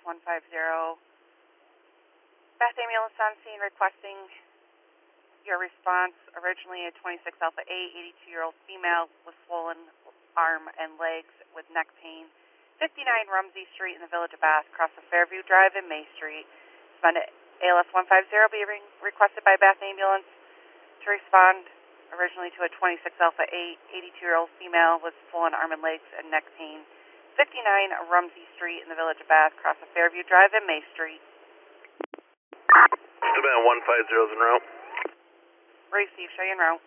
150. Bath ambulance on scene requesting your response. Originally a 26 Alpha A, 82-year-old female with swollen arm and legs with neck pain. 59 Rumsey Street in the Village of Bath, across the Fairview Drive and May Street. Suspended ALS 150 be requested by Bath ambulance to respond originally to a 26 Alpha A, 82-year-old female with swollen arm and legs and neck pain. 59 Rumsey Street in the Village of Bath, across the Fairview Drive and May Street. Suspend 150 is en route. Receive, show you en route.